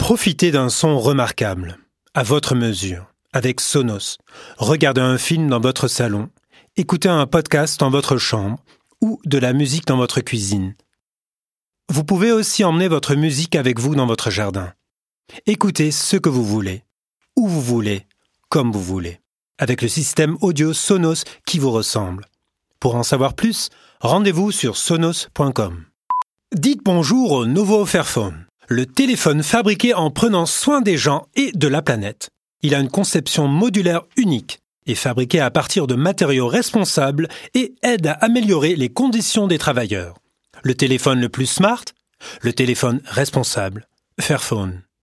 Profitez d'un son remarquable, à votre mesure, avec Sonos. Regardez un film dans votre salon, écoutez un podcast dans votre chambre ou de la musique dans votre cuisine. Vous pouvez aussi emmener votre musique avec vous dans votre jardin. Écoutez ce que vous voulez, où vous voulez, comme vous voulez, avec le système audio Sonos qui vous ressemble. Pour en savoir plus, rendez-vous sur sonos.com. Dites bonjour au Novo Fairphone, le téléphone fabriqué en prenant soin des gens et de la planète. Il a une conception modulaire unique, est fabriqué à partir de matériaux responsables et aide à améliorer les conditions des travailleurs. Le téléphone le plus smart, le téléphone responsable, Fairphone.